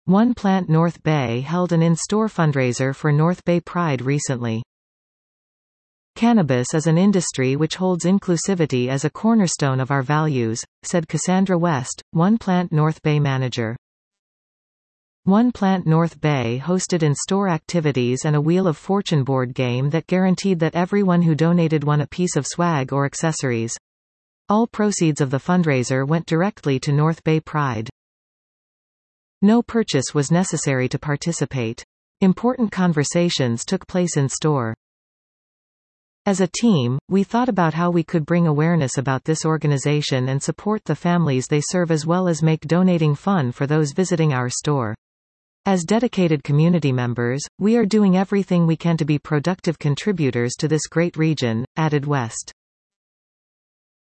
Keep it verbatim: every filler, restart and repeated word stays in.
One Plant North Bay held an in-store fundraiser for North Bay Pride recently. Cannabis is an industry which holds inclusivity as a cornerstone of our values, said Cassandra West, One Plant North Bay manager. One Plant North Bay hosted in-store activities and a Wheel of Fortune board game that guaranteed that everyone who donated won a piece of swag or accessories. All proceeds of the fundraiser went directly to North Bay Pride. No purchase was necessary to participate. Important conversations took place in store. As a team, we thought about how we could bring awareness about this organization and support the families they serve, as well as make donating fun for those visiting our store. As dedicated community members, we are doing everything we can to be productive contributors to this great region, added West.